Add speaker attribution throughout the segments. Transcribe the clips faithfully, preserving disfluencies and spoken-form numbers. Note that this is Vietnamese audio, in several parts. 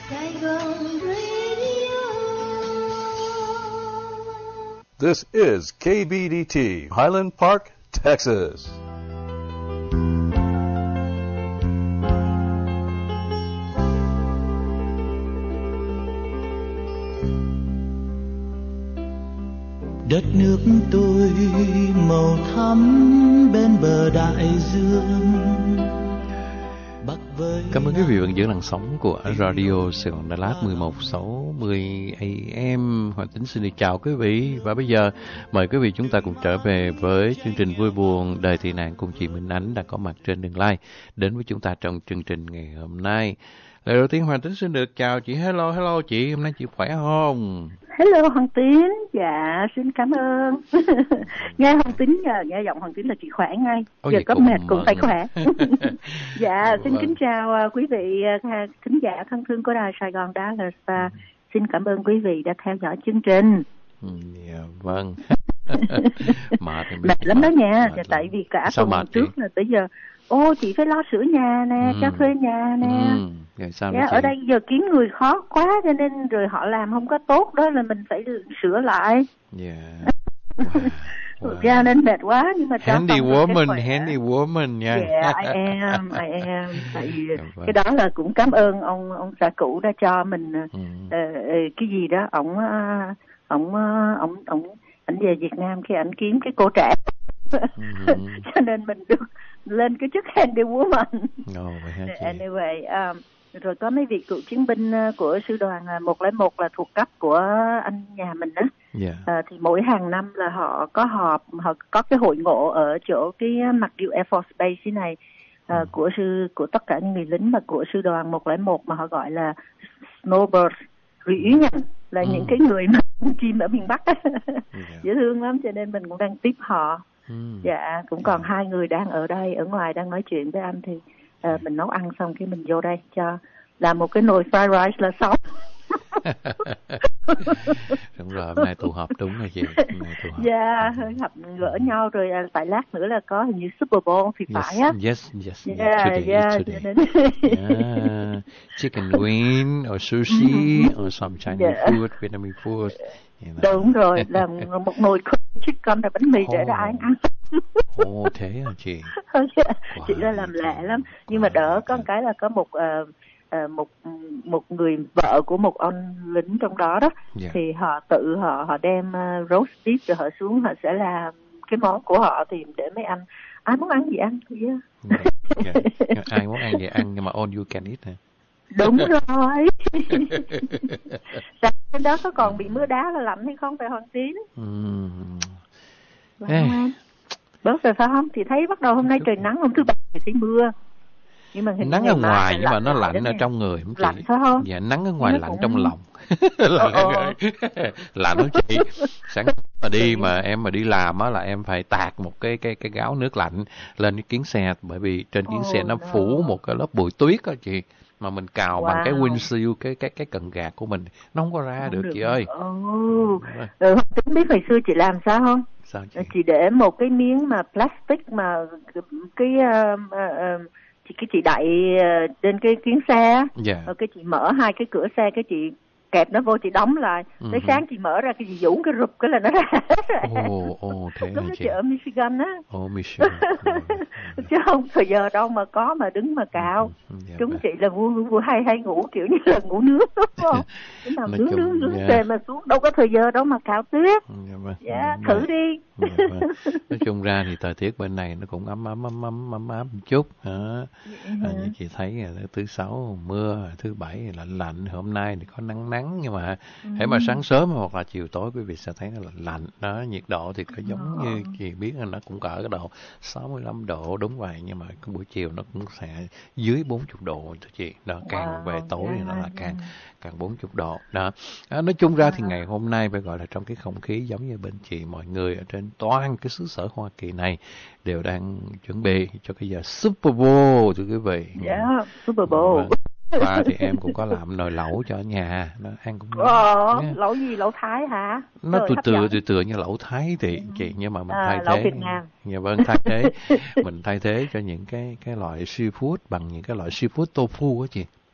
Speaker 1: This is K B D T, Highland Park, Texas.
Speaker 2: Đất nước tôi màu thắm bên bờ đại dương.
Speaker 3: Cảm ơn quý vị vẫn giữ làn sóng của Radio Sài Gòn Đà Lạt mười một sáu mươi A M. Hoàng Tính xin được chào quý vị. Và bây giờ mời quý vị chúng ta cùng trở về với chương trình Vui Buồn Đời Tị Nạn cùng chị Minh Ánh đã có mặt trên đường live đến với chúng ta trong chương trình ngày hôm nay. Lời đầu tiên Hoàng Tính xin được chào chị. Hello, hello chị, hôm nay chị khỏe không?
Speaker 4: Hello Hoàng Tín, dạ xin cảm ơn. Nghe Hoàng Tín, nghe giọng Hoàng Tín là chị khỏe ngay.
Speaker 3: Ôi,
Speaker 4: giờ có mệt cũng
Speaker 3: mừng.
Speaker 4: phải khỏe. Dạ xin
Speaker 3: vâng.
Speaker 4: kính chào quý vị khán giả thân thương của đài Sài Gòn Đà Lạt và xin cảm ơn quý vị đã theo dõi chương trình.
Speaker 3: Dạ vâng. Mệt,
Speaker 4: mệt lắm đó nha, tại vì cả tuần trước là tới giờ ô chị phải lo sửa nhà nè, ừ. cho thuê nhà nè.
Speaker 3: Ừ. Rồi sao
Speaker 4: dạ, ở đây giờ kiếm người khó quá cho nên rồi họ làm không có tốt đó là mình phải sửa lại.
Speaker 3: Dạ.
Speaker 4: Thực ra nên mệt quá nhưng mà
Speaker 3: handy woman, handy woman nha.
Speaker 4: Yeah, I am, I am. Tại vì cái đó là cũng cảm ơn ông ông xã cũ đã cho mình ừ. uh, cái gì đó, ông ông ông ông ảnh về Việt Nam khi ảnh kiếm cái cô trẻ. ừ. Cho nên mình được lên cái chức handy woman.
Speaker 3: Oh,
Speaker 4: anyway, um, rồi có mấy vị cựu chiến binh của sư đoàn một không một là thuộc cấp của anh nhà mình đó.
Speaker 3: Yeah.
Speaker 4: À, thì mỗi hàng năm là họ có họp, họ có cái hội ngộ ở chỗ cái MacDill Air Force Base này à, ừ. của sư của tất cả những người lính mà của sư đoàn một không một mà họ gọi là Snowbird Reunion, là ừ. những cái người mà chim ở miền Bắc. Yeah. Dễ thương lắm, cho nên mình cũng đang tiếp họ. Ừ. Dạ, cũng còn yeah. hai người đang ở đây, ở ngoài đang nói chuyện với anh thì À, mình nấu ăn xong cái mình vô đây cho làm một cái nồi fried rice là xong.
Speaker 3: Đúng rồi, hôm nay tụ họp đúng rồi chị.
Speaker 4: Dạ, hơi gặp gỡ nhau rồi à, tại lát nữa là có hình như Super Bowl thì
Speaker 3: yes,
Speaker 4: phải á.
Speaker 3: Yes, yes,
Speaker 4: yeah, yeah, today, yeah,
Speaker 3: today. yeah. Chicken wing or sushi or some Chinese yeah. food, Vietnamese food. You know.
Speaker 4: Đúng rồi, làm một nồi chicken là bánh mì để oh. ai ăn.
Speaker 3: Ồ, oh, thế hả chị?
Speaker 4: Wow. Chị ra làm lẹ lắm, nhưng mà đỡ có một cái là có một uh, uh, một một người vợ của một ông lính trong đó đó, yeah. thì họ tự họ họ đem uh, roast beef rồi họ xuống họ sẽ làm cái món của họ thì để mấy anh ai muốn ăn gì ăn yeah.
Speaker 3: yeah, yeah. Ai muốn ăn gì ăn nhưng mà all you can eat hả?
Speaker 4: Đúng rồi. Trên đó có còn bị mưa đá là lạnh hay không phải Hoàng Tín?
Speaker 3: Mm.
Speaker 4: Vâng, hey. Bớt rồi phải không? Thì thấy bắt đầu hôm nay trời nắng, hôm thứ Bảy thì thấy mưa. Nhưng mà
Speaker 3: nắng ở ngoài nhưng mà nó lạnh ở trong người không chị?
Speaker 4: Lạnh phải không?
Speaker 3: Dạ, nắng ở ngoài lạnh cũng... trong lòng. lạnh lạnh đó chị. Sáng mà đi mà em mà đi làm á là em phải tạt một cái cái cái gáo nước lạnh lên cái kiến xe, bởi vì trên kiến oh, xe nó no. phủ một cái lớp bụi tuyết á chị. Mà mình cào wow. bằng cái windshield, cái cái cái cần gạt của mình nó không có ra không được, được chị ơi.
Speaker 4: Oh. Ừ, tính biết hồi xưa chị làm sao không?
Speaker 3: Sao chị?
Speaker 4: Chị để một cái miếng mà plastic mà cái uh, uh, chị cái chị đậy uh, trên cái kiến xe, yeah. rồi cái chị mở hai cái cửa xe, cái chị kẹp nó vô, chị đóng lại. Uh-huh. Tới sáng chị mở ra cái gì dũng cái rụp cái là nó ra.
Speaker 3: Ồ, ồ, thế
Speaker 4: đúng
Speaker 3: hả
Speaker 4: chị?
Speaker 3: Chị
Speaker 4: Ở Michigan á.
Speaker 3: Ồ, Michigan.
Speaker 4: Chứ không thời giờ đâu mà có mà đứng mà cào. Yeah, chúng chị là vui vui hay hay ngủ kiểu như là ngủ nướng đúng không? Cái nào nướng nướng nướng yeah. mà xuống đâu có thời giờ đâu mà cào tuyết. Dạ, yeah, yeah, thử đi.
Speaker 3: Yeah, nói chung ra thì thời tiết bên này nó cũng ấm ấm ấm ấm ấm ấm một chút hả? Yeah. À, như chị thấy thứ sáu mưa, thứ bảy lạnh lạnh, hôm nay thì có nắng nắng nhưng mà ừ. hễ mà sáng sớm hoặc là chiều tối quý vị sẽ thấy nó lạnh lạnh đó, nhiệt độ thì có giống ừ. như chị biết là nó cũng cỡ cái độ sáu mươi lăm độ đúng vậy, nhưng mà cái buổi chiều nó cũng sẽ dưới bốn mươi độ thôi chị đó, càng wow. về tối yeah. thì nó là càng càng bốn mươi độ đó. À, nói chung ra thì ngày hôm nay phải gọi là trong cái không khí giống như bên chị, mọi người ở trên toàn cái xứ sở Hoa Kỳ này đều đang chuẩn bị cho cái giờ Super Bowl thưa quý vị.
Speaker 4: Yeah, Super Bowl. Vâng.
Speaker 3: Và thì em cũng có làm nồi lẩu cho nhà, nó ăn cũng
Speaker 4: ờ, lẩu gì, lẩu Thái hả?
Speaker 3: Nó từ từ từ từ như lẩu Thái thì ừ. chị, nhưng mà mình
Speaker 4: à,
Speaker 3: thay
Speaker 4: lẩu
Speaker 3: thế.
Speaker 4: Việt Nam.
Speaker 3: Dạ vâng, thay thế mình thay thế cho những cái cái loại seafood bằng những cái loại seafood tofu á chị.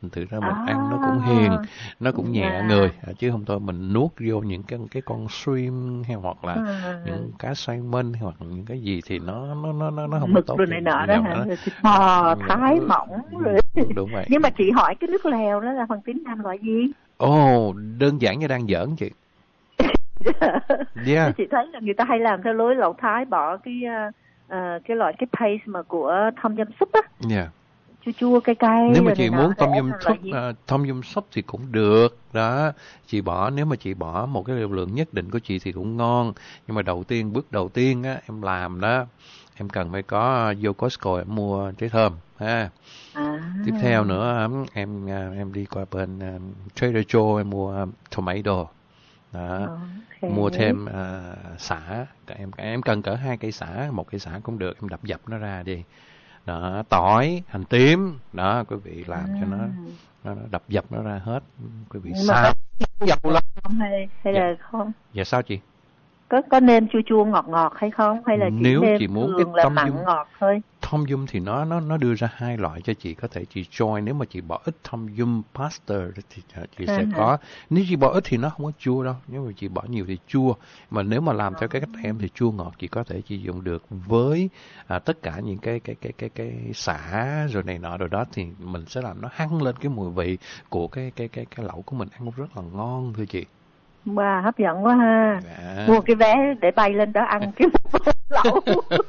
Speaker 3: thành thử ra mình à. ăn nó cũng hiền, nó cũng nhẹ à. người, chứ không thôi mình nuốt vô những cái cái con shrimp hay hoặc là à. những cá salmon hoặc những cái gì thì nó nó nó nó nó không
Speaker 4: mực
Speaker 3: tốt.
Speaker 4: Mực này nọ đó hả? Thịt bò thái mỏng rồi.
Speaker 3: Đúng, đúng vậy.
Speaker 4: Nhưng mà chị hỏi cái nước lèo đó là Hoàng Tín làm loại gì?
Speaker 3: Ồ, oh, đơn giản như đang giỡn chị.
Speaker 4: Yeah. Chị thấy là người ta hay làm theo lối lẩu Thái, bỏ cái uh, cái loại cái paste mà của tom yum soup á.
Speaker 3: Yeah.
Speaker 4: Chua chua cay cay.
Speaker 3: Nếu mà chị muốn tom yum soup, uh, tom yum soup thì cũng được đó. Chị bỏ, nếu mà chị bỏ một cái liều lượng nhất định của chị thì cũng ngon. Nhưng mà đầu tiên, bước đầu tiên á, em làm đó, em cần phải có vô Costco em mua trái thơm ha. À. Tiếp theo nữa em em đi qua bên um, Trader Joe em mua um, tomato. Đó. Okay. Mua thêm uh, sả, em em cần cỡ hai cây sả, một cây sả cũng được, em đập dập nó ra đi. Đó, tỏi, hành tím, đó quý vị làm à. cho nó, nó đập dập nó ra hết, quý vị xào dầu lắm.
Speaker 4: Hay hay dạ. là không?
Speaker 3: Dạ sao chị?
Speaker 4: Có có nên chua chua ngọt ngọt hay không, hay là chỉ
Speaker 3: nếu
Speaker 4: nên
Speaker 3: chị muốn
Speaker 4: thường
Speaker 3: cái
Speaker 4: là mặn ngọt thôi?
Speaker 3: Tom yum thì nó nó nó đưa ra hai loại cho chị, có thể chị join. Nếu mà chị bỏ ít tom yum pasta thì chị sẽ uh-huh. có. Nếu chị bỏ ít thì nó không có chua đâu, nếu mà chị bỏ nhiều thì chua. Mà nếu mà làm theo cái cách em thì chua ngọt chị có thể chị dùng được với à, tất cả những cái cái cái cái cái sả rồi này nọ rồi đó, thì mình sẽ làm nó hăng lên cái mùi vị của cái cái cái cái lẩu của mình, ăn rất là ngon thưa chị.
Speaker 4: Wow, hấp dẫn quá ha. Dạ. Mua cái vé để bay lên đó ăn cái lẩu.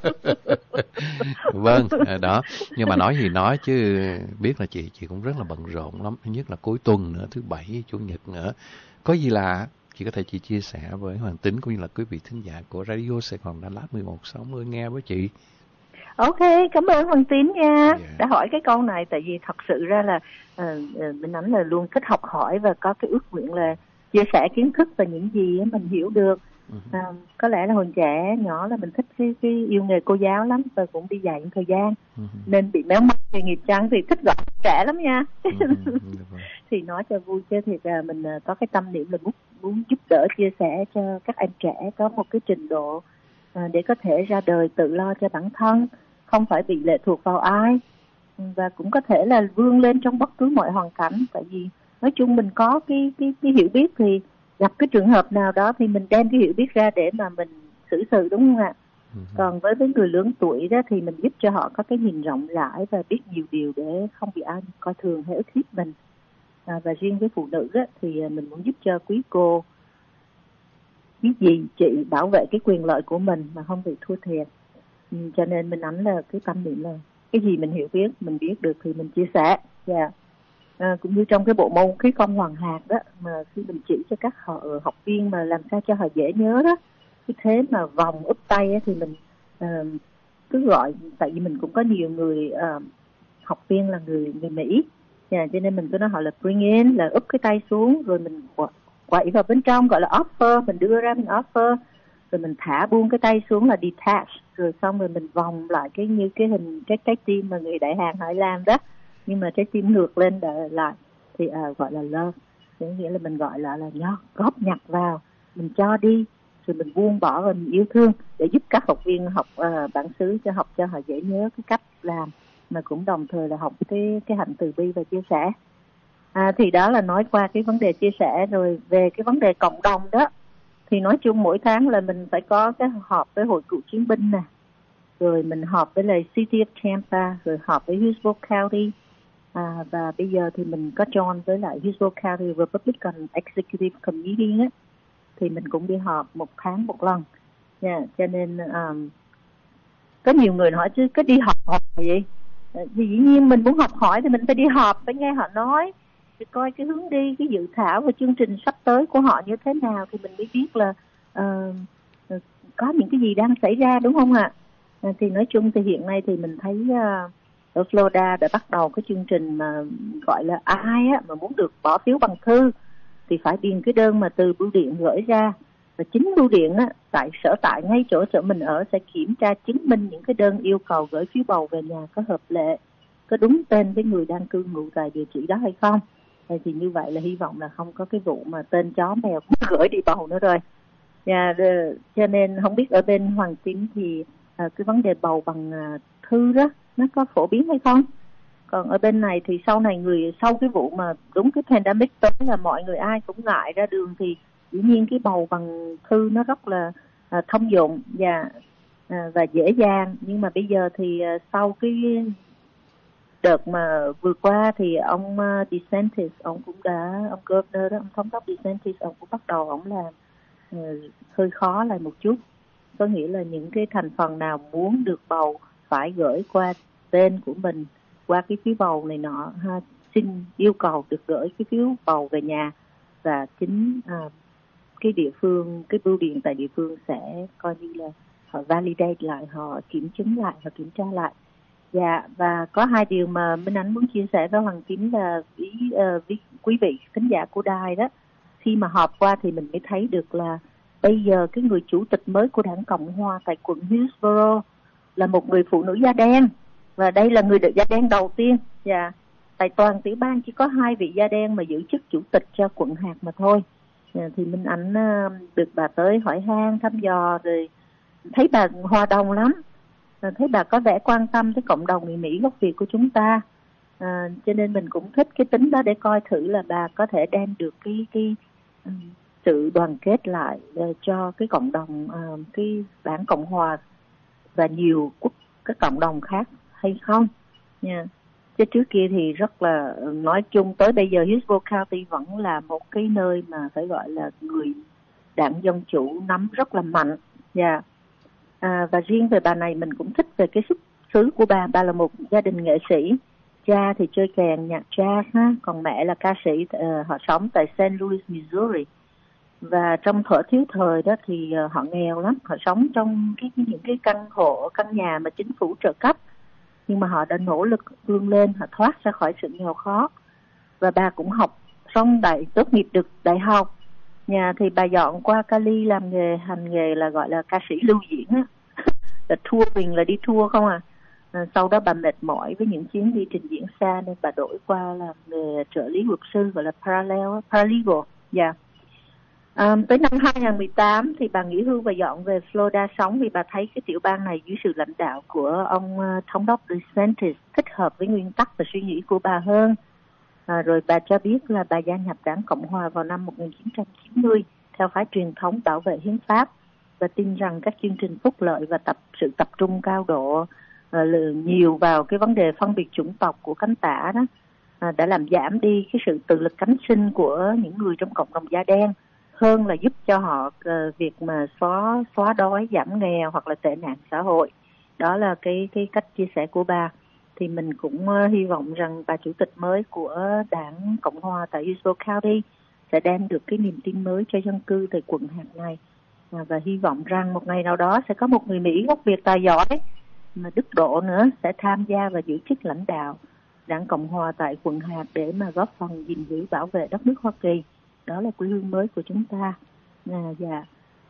Speaker 3: Vâng, đó. Nhưng mà nói gì nói chứ biết là chị chị cũng rất là bận rộn lắm. Thứ nhất là cuối tuần nữa, thứ bảy, chủ nhật nữa. Có gì là chị có thể chị chia sẻ với Hoàng Tín cũng như là quý vị thính giả của Radio Sài Gòn Đà Lạt mười một sáu mươi nghe với chị.
Speaker 4: Ok, cảm ơn Hoàng Tín nha. Yeah. Đã hỏi cái câu này, tại vì thật sự ra là uh, mình nói là luôn thích học hỏi và có cái ước nguyện là chia sẻ kiến thức và những gì mình hiểu được. Uh-huh. À, có lẽ là hồi trẻ nhỏ là mình thích cái, cái yêu nghề cô giáo lắm và cũng đi dạy một thời gian. Uh-huh. Nên bị méo mắt nghề nghiệp chăng thì thích gọi trẻ lắm nha. Uh-huh. Thì nói cho vui chứ thiệt là mình có cái tâm niệm là muốn, muốn giúp đỡ chia sẻ cho các em trẻ có một cái trình độ à, để có thể ra đời tự lo cho bản thân, không phải bị lệ thuộc vào ai, và cũng có thể là vươn lên trong bất cứ mọi hoàn cảnh. Tại vì nói chung mình có cái, cái, cái hiểu biết thì gặp cái trường hợp nào đó thì mình đem cái hiểu biết ra để mà mình xử sự, đúng không ạ? Ừ. Còn với với người lớn tuổi đó thì mình giúp cho họ có cái nhìn rộng rãi và biết nhiều điều để không bị ai coi thường hay ức hiếp mình. À, và riêng với phụ nữ đó, thì mình muốn giúp cho quý cô, quý dì, chị bảo vệ cái quyền lợi của mình mà không bị thua thiệt. Ừ, cho nên mình nói là cái tâm niệm là cái gì mình hiểu biết, mình biết được thì mình chia sẻ. Dạ. Yeah. À, cũng như trong cái bộ môn khí công hoàng hạt đó, mà khi mình chỉ cho các họ học viên mà làm sao cho họ dễ nhớ đó, cái thế mà vòng úp tay ấy, thì mình uh, cứ gọi, tại vì mình cũng có nhiều người uh, học viên là người người Mỹ, yeah, cho nên mình cứ nói họ là bring in, là úp cái tay xuống rồi mình quậy vào bên trong, gọi là offer, mình đưa ra mình offer, rồi mình thả buông cái tay xuống là detach, rồi xong rồi mình vòng lại cái như cái hình cái trái tim mà người Đại Hàn họ làm đó, nhưng mà trái tim ngược lên lại thì uh, gọi là love, nghĩa là mình gọi là là nhó, góp nhặt vào, mình cho đi, rồi mình buông bỏ và mình yêu thương, để giúp các học viên học uh, bản xứ cho học cho họ dễ nhớ cái cách làm, mà cũng đồng thời là học cái cái hạnh từ bi và chia sẻ. À, thì đó là nói qua cái vấn đề chia sẻ. Rồi về cái vấn đề cộng đồng đó, thì nói chung mỗi tháng là mình phải có cái họp với hội cựu chiến binh nè, rồi mình họp với lại City of Tampa, rồi họp với Hillsborough County, à, và bây giờ thì mình có join với lại Hillsborough County Republican Executive Committee á, thì mình cũng đi họp một tháng một lần nha. Yeah, cho nên um, có nhiều người hỏi chứ có đi họp họp gì? Thì dĩ nhiên mình muốn học hỏi thì mình phải đi họp, phải nghe họ nói, thì coi cái hướng đi, cái dự thảo và chương trình sắp tới của họ như thế nào thì mình mới biết là uh, có những cái gì đang xảy ra, đúng không ạ? À, thì nói chung thì hiện nay thì mình thấy uh, ở Florida đã bắt đầu cái chương trình mà gọi là ai á, mà muốn được bỏ phiếu bằng thư thì phải điền cái đơn mà từ bưu điện gửi ra, và chính bưu điện á, tại sở tại ngay chỗ sở mình ở sẽ kiểm tra chứng minh những cái đơn yêu cầu gửi phiếu bầu về nhà có hợp lệ, có đúng tên với người đang cư ngụ tại địa chỉ đó hay không. Thì như vậy là hy vọng là không có cái vụ mà tên chó mèo cũng gửi đi bầu nữa rồi. Yeah, cho nên không biết ở bên Hoàng Tín thì uh, cái vấn đề bầu bằng uh, thư đó nó có phổ biến hay không? Còn ở bên này thì sau này người sau cái vụ mà đúng cái pandemic tới là mọi người ai cũng ngại ra đường, thì dĩ nhiên cái bầu bằng thư nó rất là à, thông dụng và à, và dễ dàng. Nhưng mà bây giờ thì à, sau cái đợt mà vừa qua thì ông uh, DeSantis, ông cũng đã, ông governor đó, ông thống đốc DeSantis, ông cũng bắt đầu ông làm uh, hơi khó lại một chút. Có nghĩa là những cái thành phần nào muốn được bầu phải gửi qua tên của mình qua cái phiếu bầu này nọ ha, xin yêu cầu được gửi cái phiếu bầu về nhà, và chính uh, cái địa phương, cái bưu điện tại địa phương sẽ coi như là họ validate lại, họ kiểm chứng lại, họ kiểm tra lại. Dạ, và có hai điều mà Minh Ánh muốn chia sẻ với Hoàng Kiếm là ý, uh, với quý vị khán giả của đài đó. Khi mà họp qua thì mình mới thấy được là bây giờ cái người chủ tịch mới của đảng Cộng Hòa tại quận Hillsborough là một người phụ nữ da đen, và đây là người được da đen đầu tiên. Dạ, tại toàn tiểu bang chỉ có hai vị da đen mà giữ chức chủ tịch cho quận hạt mà thôi. Dạ, thì Minh Ánh uh, được bà tới hỏi han thăm dò rồi thấy bà hòa đồng lắm. Thấy bà có vẻ quan tâm tới cộng đồng người Mỹ gốc Việt của chúng ta, à, cho nên mình cũng thích cái tính đó để coi thử là bà có thể đem được cái cái um, sự đoàn kết lại uh, cho cái cộng đồng uh, cái đảng Cộng Hòa và nhiều quốc các cộng đồng khác hay không nha. Yeah. Chứ trước kia thì rất là nói chung tới bây giờ Hillsborough County vẫn là một cái nơi mà phải gọi là người đảng Dân Chủ nắm rất là mạnh. Dạ. Yeah. À, và riêng về bà này mình cũng thích về cái xuất xứ của bà. Bà là một gia đình nghệ sĩ, cha thì chơi kèn nhạc jazz ha, còn mẹ là ca sĩ. Uh, họ sống tại Saint Louis, Missouri. Và trong thuở thiếu thời đó thì uh, họ nghèo lắm, họ sống trong cái, những cái căn hộ, căn nhà mà chính phủ trợ cấp, nhưng mà họ đã nỗ lực vươn lên, họ thoát ra khỏi sự nghèo khó. Và bà cũng học xong đại tốt nghiệp được đại học. Nhà thì bà dọn qua Cali làm nghề, hành nghề là gọi là ca sĩ lưu diễn á. Là tour mình là đi tour không à. à. Sau đó bà mệt mỏi với những chuyến đi trình diễn xa nên bà đổi qua làm nghề trợ lý luật sư, gọi là parallel, paralegal. Dạ. Yeah. À, tới năm hai không một tám thì bà nghỉ hưu và dọn về Florida sống vì bà thấy cái tiểu bang này dưới sự lãnh đạo của ông uh, thống đốc DeSantis thích hợp với nguyên tắc và suy nghĩ của bà hơn. À, rồi bà cho biết là bà gia nhập đảng Cộng Hòa vào năm một nghìn chín trăm chín mươi theo phái truyền thống bảo vệ hiến pháp và tin rằng các chương trình phúc lợi và tập sự tập trung cao độ uh, nhiều vào cái vấn đề phân biệt chủng tộc của cánh tả đó uh, đã làm giảm đi cái sự tự lực cánh sinh của những người trong cộng đồng da đen, hơn là giúp cho họ uh, việc mà xóa xóa đói, giảm nghèo hoặc là tệ nạn xã hội. Đó là cái cái cách chia sẻ của bà. Thì mình cũng uh, hy vọng rằng bà chủ tịch mới của đảng Cộng Hòa tại Hillsborough County sẽ đem được cái niềm tin mới cho dân cư tại quận hạt này. À, và hy vọng rằng một ngày nào đó sẽ có một người Mỹ gốc Việt tài giỏi mà đức độ nữa sẽ tham gia và giữ chức lãnh đạo đảng Cộng Hòa tại quận hạt để mà góp phần gìn giữ bảo vệ đất nước Hoa Kỳ. Đó là quê hương mới của chúng ta. À, dạ.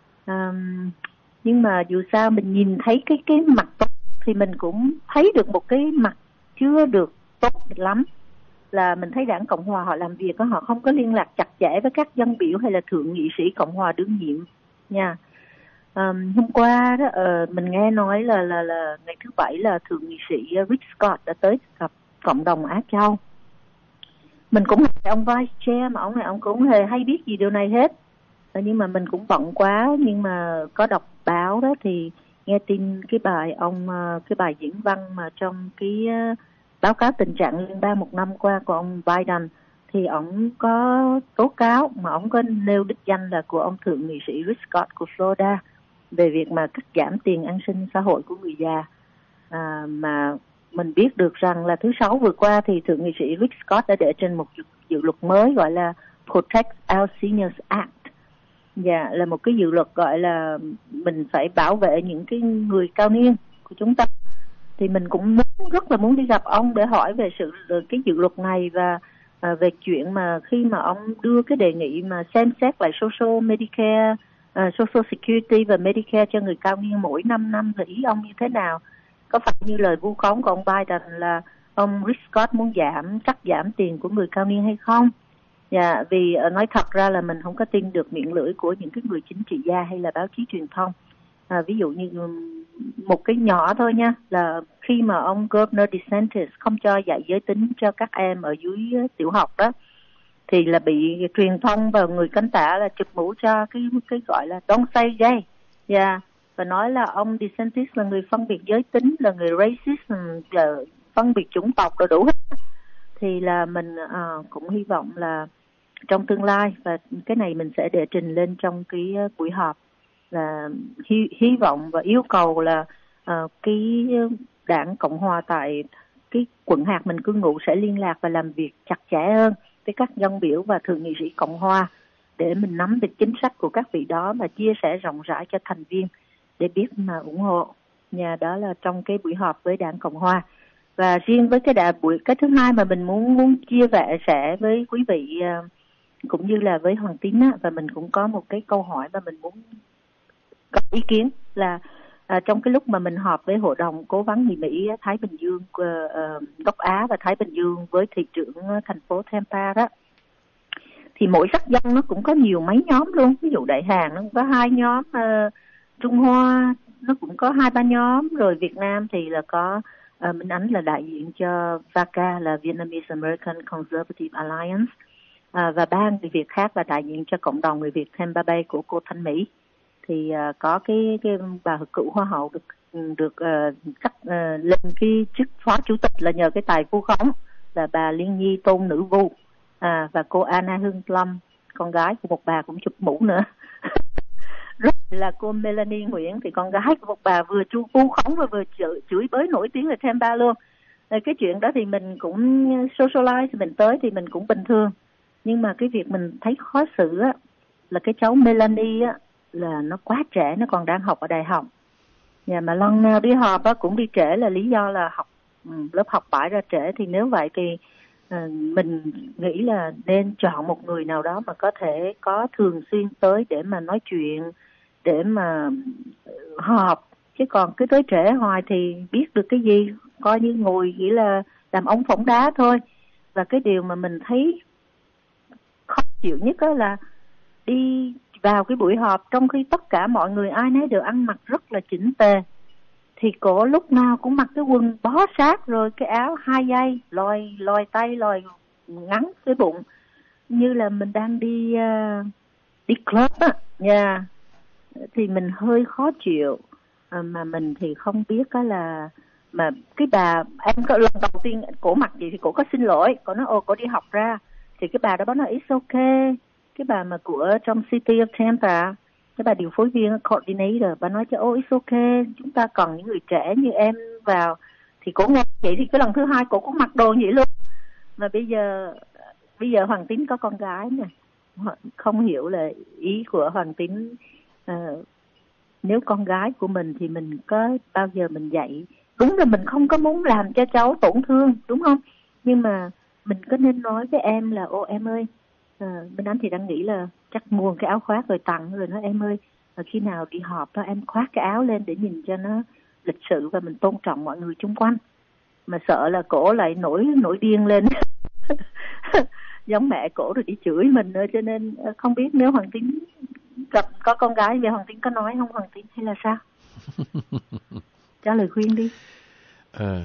Speaker 4: À, nhưng mà dù sao mình nhìn thấy cái cái mặt tốt thì mình cũng thấy được một cái mặt chưa được tốt lắm, là mình thấy đảng Cộng Hòa họ làm việc đó, họ không có liên lạc chặt chẽ với các dân biểu hay là thượng nghị sĩ Cộng Hòa đương nhiệm nha. Um, hôm qua đó uh, mình nghe nói là là là ngày thứ bảy là thượng nghị sĩ Rick Scott đã tới gặp cộng đồng Á Châu. Mình cũng hỏi ông Vice Chair mà ông này ông cũng hề hay biết gì điều này hết. Uh, nhưng mà mình cũng bận quá, nhưng mà có đọc báo đó thì nghe tin cái bài ông cái bài diễn văn mà trong cái báo cáo tình trạng liên bang một năm qua của ông Biden thì ông có tố cáo mà ông có nêu đích danh là của ông thượng nghị sĩ Rick Scott của Florida về việc mà cắt giảm tiền an sinh xã hội của người già. À, mà mình biết được rằng là thứ Sáu vừa qua thì thượng nghị sĩ Rick Scott đã để trên một dự luật mới gọi là Protect Our Seniors Act. Dạ, là một cái dự luật gọi là mình phải bảo vệ những cái người cao niên của chúng ta. Thì mình cũng muốn, rất là muốn đi gặp ông để hỏi về sự cái dự luật này và à, về chuyện mà khi mà ông đưa cái đề nghị mà xem xét lại Social Medicare, uh, Social Security và Medicare cho người cao niên mỗi năm năm thì ý ông như thế nào? Có phải như lời vu khống của ông Biden là ông Rick Scott muốn giảm, cắt giảm tiền của người cao niên hay không? Dạ, vì nói thật ra là mình không có tin được miệng lưỡi của những cái người chính trị gia hay là báo chí truyền thông. À, ví dụ như một cái nhỏ thôi nha, là khi mà ông Governor DeSantis không cho dạy giới tính cho các em ở dưới tiểu học đó, thì là bị truyền thông và người cánh tả là chụp mũ cho cái cái gọi là don't say gay, yeah, và nói là ông DeSantis là người phân biệt giới tính, là người racist, là phân biệt chủng tộc rồi đủ hết. Thì là mình à, cũng hy vọng là trong tương lai, và cái này mình sẽ đệ trình lên trong cái buổi họp, là hy, hy vọng và yêu cầu là uh, cái đảng Cộng hòa tại cái quận hạt mình cư ngụ sẽ liên lạc và làm việc chặt chẽ hơn với các dân biểu và thượng nghị sĩ Cộng hòa để mình nắm được chính sách của các vị đó và chia sẻ rộng rãi cho thành viên để biết mà ủng hộ. Nhà đó là trong cái buổi họp với đảng Cộng hòa. Và riêng với cái đại buổi cái thứ hai mà mình muốn muốn chia sẻ với quý vị uh, cũng như là với Hoàng Tín á, và mình cũng có một cái câu hỏi mà mình muốn có ý kiến là à, trong cái lúc mà mình họp với hội đồng cố vấn người Mỹ Thái Bình Dương, uh, uh, Đông Á và Thái Bình Dương với thị trưởng thành phố Tampa đó, thì mỗi sắc dân nó cũng có nhiều mấy nhóm luôn. Ví dụ Đại Hàn nó cũng có hai nhóm, uh, Trung Hoa nó cũng có hai ba nhóm, rồi Việt Nam thì là có uh, Minh Ánh là đại diện cho vê a xê a là Vietnamese American Conservative Alliance, uh, và ba người Việt khác là đại diện cho cộng đồng người Việt Tampa Bay của cô Thanh Mỹ. Thì uh, có cái, cái bà cựu hoa hậu được được uh, cắt uh, lên cái chức phó chủ tịch là nhờ cái tài vu khống, là bà Liên Nhi Tôn Nữ Vu, à, và cô Anna Hương Lâm, con gái của một bà cũng chụp mũ nữa. Rồi là cô Melanie Nguyễn, thì con gái của một bà vừa chu vu khống và vừa chửi, chửi bới nổi tiếng ở Tampa luôn. Rồi cái chuyện đó thì mình cũng socialize, mình tới thì mình cũng bình thường. Nhưng mà cái việc mình thấy khó xử á, là cái cháu Melanie á, là nó quá trẻ, nó còn đang học ở đại học. Nhà mà lần nào đi họp á cũng đi trễ là lý do là học um, lớp học bãi ra trễ. Thì nếu vậy thì uh, mình nghĩ là nên chọn một người nào đó mà có thể có thường xuyên tới để mà nói chuyện, để mà họp. Chứ còn cứ tới trễ hoài thì biết được cái gì, coi như ngồi chỉ là làm ống phỏng đá thôi. Và cái điều mà mình thấy khó chịu nhất đó là đi vào cái buổi họp trong khi tất cả mọi người ai nấy đều ăn mặc rất là chỉnh tề, thì cổ lúc nào cũng mặc cái quần bó sát, rồi cái áo hai dây lòi lòi tay lòi ngắn cái bụng, như là mình đang đi uh, đi club á, nha. Thì mình hơi khó chịu, uh, mà mình thì không biết á là mà cái bà em có lần đầu tiên cổ mặc gì thì cổ có xin lỗi, cổ nói ô cổ đi học ra, thì cái bà đó nói it's okay. Cái bà mà của trong City of Tampa, cái bà điều phối viên coordinator, bà nói cho oh it's okay, chúng ta cần những người trẻ như em vào. Thì cổ nghe vậy thì cái lần thứ hai cổ cũng mặc đồ vậy luôn. Mà bây giờ bây giờ Hoàng Tín có con gái nè, không hiểu là ý của Hoàng Tín, uh, nếu con gái của mình thì mình có bao giờ mình dạy. Đúng là mình không có muốn làm cho cháu tổn thương, đúng không? Nhưng mà mình có nên nói với em là ô em ơi, À, bên anh thì đang nghĩ là chắc mua cái áo khoác rồi tặng, rồi nói em ơi khi nào đi họp đó em khoác cái áo lên để nhìn cho nó lịch sự và mình tôn trọng mọi người chung quanh. Mà sợ là cổ lại nổi nổi điên lên giống mẹ cổ rồi đi chửi mình nữa. Cho nên không biết nếu Hoàng Tín gặp có con gái về Hoàng Tín có nói không Hoàng Tín, hay là sao? Cho lời khuyên đi.
Speaker 3: Ờ...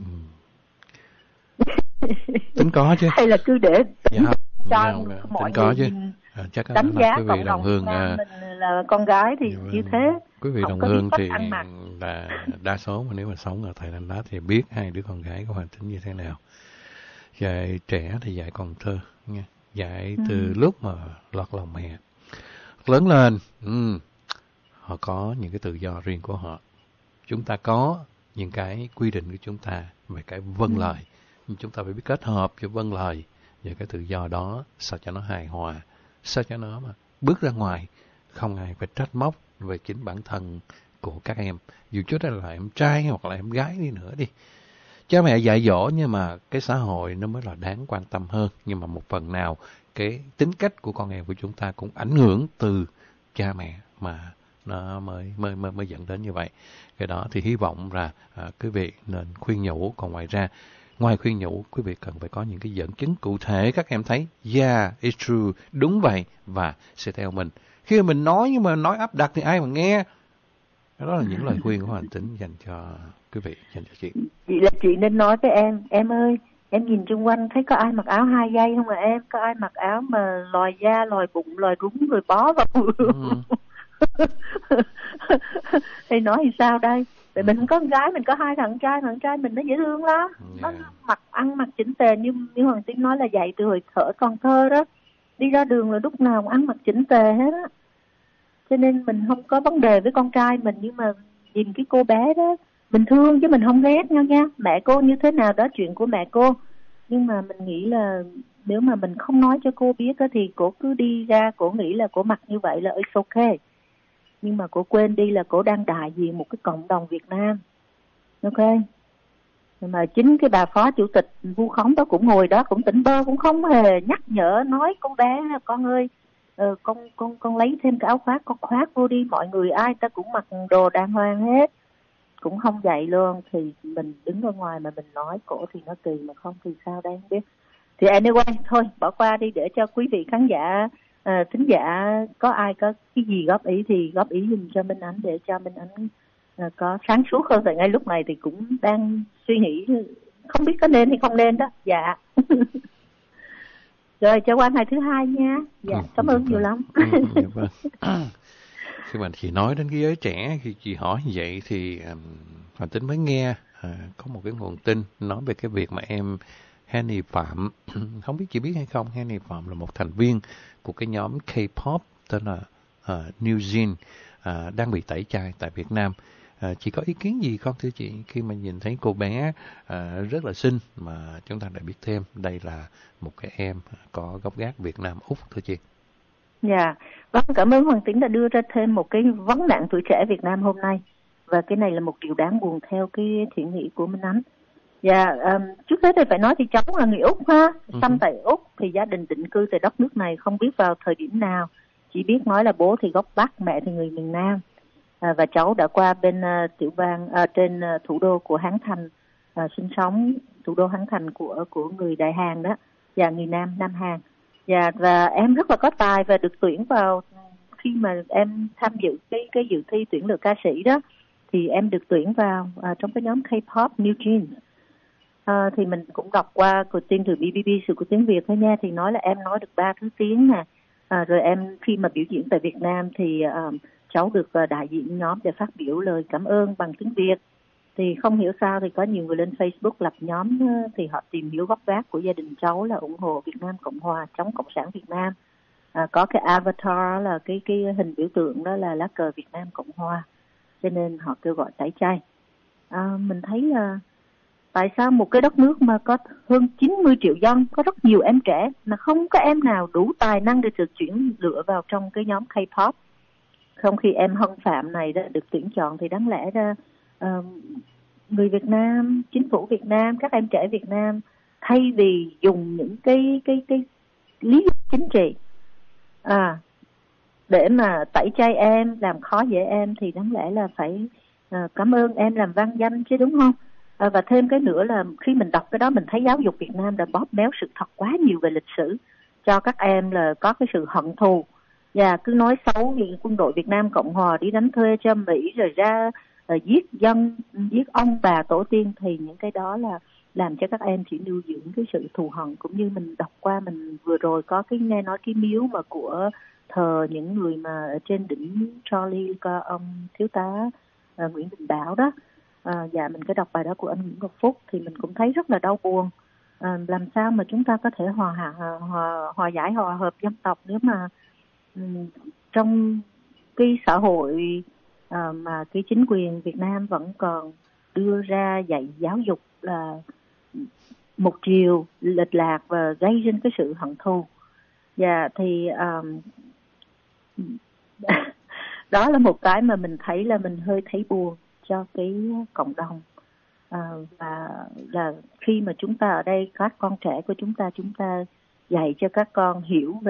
Speaker 3: Tính có chứ.
Speaker 4: Hay là cứ để
Speaker 3: dạ,
Speaker 4: cho
Speaker 3: không,
Speaker 4: mọi
Speaker 3: có
Speaker 4: người
Speaker 3: chứ. À, chắc
Speaker 4: đánh giá
Speaker 3: quý vị
Speaker 4: cộng
Speaker 3: đồng hương à,
Speaker 4: mình là con gái thì như thế.
Speaker 3: Quý vị đồng hương thì là đa số mà nếu mà sống ở tại Đà Lạt thì biết hai đứa con gái có hoàn cảnh như thế nào. Dạy trẻ thì dạy còn thơ nha, dạy từ ừ. lúc mà lọt lòng mẹ lớn lên, ừ, họ có những cái tự do riêng của họ. Chúng ta có những cái quy định của chúng ta về cái vâng ừ. lời, nhưng chúng ta phải biết kết hợp cho vâng lời và cái tự do đó sao cho nó hài hòa, sao cho nó mà bước ra ngoài không ai phải trách móc về chính bản thân của các em, dù chú đó là em trai hoặc là em gái đi nữa đi. Cha mẹ dạy dỗ nhưng mà cái xã hội nó mới là đáng quan tâm hơn. Nhưng mà một phần nào cái tính cách của con em của chúng ta cũng ảnh hưởng từ cha mẹ mà nó mới mới mới mới dẫn đến như vậy. Cái đó thì hy vọng là à, quý vị nên khuyên nhủ. Còn ngoài ra, ngoài khuyên nhủ, quý vị cần phải có những cái dẫn chứng cụ thể các em thấy yeah, it's true, đúng vậy, và sẽ theo mình. Khi mà mình nói nhưng mà nói áp đặt thì ai mà nghe. Đó là những lời khuyên của Hoàng Tính dành cho quý vị, dành cho chị.
Speaker 4: Chị là chị nên nói với em, em ơi, em nhìn xung quanh thấy có ai mặc áo hai dây không à em? Có ai mặc áo mà lòi da, lòi bụng, lòi rúng rồi bó vào ừ. Thì nói thì sao đây? Tại mình không có con gái, mình có hai thằng trai, thằng trai mình nó dễ thương lắm. Yeah. Nó mặc ăn mặc chỉnh tề như như Hoàng Tín nói là dạy từ hồi thở còn thơ đó. Đi ra đường là lúc nào cũng ăn mặc chỉnh tề hết á. Cho nên mình không có vấn đề với con trai mình, nhưng mà nhìn cái cô bé đó mình thương chứ mình không ghét nhau nha. Mẹ cô như thế nào đó chuyện của mẹ cô. Nhưng mà mình nghĩ là nếu mà mình không nói cho cô biết đó, thì cô cứ đi ra, cô nghĩ là cô mặc như vậy là it's okay. Nhưng mà cô quên đi là cô đang đại diện một cái cộng đồng Việt Nam. Ok. Nhưng mà chính cái bà phó chủ tịch vu khống đó cũng ngồi đó cũng tỉnh bơ, cũng không hề nhắc nhở nói con bé con ơi, ờ, con con con lấy thêm cái áo khoác, con khoác vô đi, mọi người ai ta cũng mặc đồ đàng hoàng hết, cũng không dạy luôn. Thì mình đứng ở ngoài mà mình nói cổ thì nó kỳ, mà không thì sao đây không biết. Thì anyway thôi bỏ qua đi, để cho quý vị khán giả à, thính giả có ai có cái gì góp ý thì góp ý dùm cho Minh Ánh, để cho Minh Ánh à, có sáng suốt hơn. Tại ngay lúc này thì cũng đang suy nghĩ không biết có nên hay không nên đó. Dạ. Rồi cho qua ngày thứ hai nha. Dạ, ừ, cảm ơn nhiều lắm.
Speaker 3: Ừ, dạ vâng. Khi mà chị nói đến cái giới trẻ, khi chị hỏi như vậy thì um, Hoàng Tính mới nghe à, có một cái nguồn tin nói về cái việc mà em Henny Phạm, không biết chị biết hay không, Henny Phạm là một thành viên của cái nhóm K-pop tên là uh, New Jeans, uh, đang bị tẩy chay tại Việt Nam. Uh, chị có ý kiến gì không thưa chị, khi mà nhìn thấy cô bé uh, rất là xinh mà chúng ta đã biết thêm đây là một cái em có gốc gác Việt Nam Úc thưa chị?
Speaker 4: Dạ, vâng, cảm ơn Hoàng Tín đã đưa ra thêm một cái vấn nạn tuổi trẻ Việt Nam hôm nay. Và cái này là một điều đáng buồn theo cái thiện nghị của Minh Ánh. Dạ, um, trước hết thì phải nói thì cháu là người Úc ha, sinh tại Úc thì gia đình định cư tại đất nước này không biết vào thời điểm nào. Chỉ biết nói là bố thì gốc Bắc, mẹ thì người miền Nam. À, và cháu đã qua bên uh, tiểu bang, uh, trên uh, thủ đô của Hán Thành, uh, sinh sống, thủ đô Hán Thành của của người Đại Hàn đó, và người Nam, Nam Hàn. Dạ, và em rất là có tài và được tuyển vào khi mà em tham dự cái cái dự thi tuyển lựa ca sĩ đó, thì em được tuyển vào uh, trong cái nhóm K-pop New Jeans. À, thì mình cũng đọc qua cuộc tin từ bê bê bê sự của tiếng Việt thôi nha, thì nói là em nói được ba thứ tiếng nè, à, rồi em khi mà biểu diễn tại Việt Nam thì uh, cháu được uh, đại diện nhóm để phát biểu lời cảm ơn bằng tiếng Việt. Thì không hiểu sao thì có nhiều người lên Facebook lập nhóm, uh, thì họ tìm hiểu gốc gác của gia đình cháu là ủng hộ Việt Nam Cộng Hòa, chống Cộng sản Việt Nam. À, có cái avatar là cái cái hình biểu tượng đó là lá cờ Việt Nam Cộng Hòa, cho nên họ kêu gọi tẩy chay. À, mình thấy là uh, tại sao một cái đất nước mà có hơn chín mươi triệu dân, có rất nhiều em trẻ, mà không có em nào đủ tài năng để được chuyển lựa vào trong cái nhóm K-pop. Không, khi em Hân Phạm này đã được tuyển chọn thì đáng lẽ ra uh, người Việt Nam, chính phủ Việt Nam, các em trẻ Việt Nam thay vì dùng những cái cái cái lý do chính trị à, để mà tẩy chay em, làm khó dễ em, thì đáng lẽ là phải uh, cảm ơn em làm vang danh chứ, đúng không? À, và thêm cái nữa là khi mình đọc cái đó mình thấy giáo dục Việt Nam đã bóp méo sự thật quá nhiều về lịch sử, cho các em là có cái sự hận thù và cứ nói xấu những quân đội Việt Nam Cộng Hòa đi đánh thuê cho Mỹ rồi ra uh, giết dân, giết ông bà tổ tiên, thì những cái đó là làm cho các em chỉ nuôi dưỡng cái sự thù hận. Cũng như mình đọc qua, mình vừa rồi có cái nghe nói cái miếu mà của thờ những người mà ở trên đỉnh Charlie, có ông thiếu tá uh, Nguyễn Đình Bảo đó. À, dạ, mình có đọc bài đó của anh Nguyễn Ngọc Phúc thì mình cũng thấy rất là đau buồn. À, làm sao mà chúng ta có thể hòa hạ, hòa, hòa giải, hòa hợp dân tộc nếu mà um, trong cái xã hội à, mà cái chính quyền Việt Nam vẫn còn đưa ra dạy giáo dục là một chiều, lệch lạc và gây ra cái sự hận thù. Dạ, thì um, đó là một cái mà mình thấy là mình hơi thấy buồn cho cái cộng đồng. À, và là khi mà chúng ta ở đây, các con trẻ của chúng ta, chúng ta dạy cho các con hiểu về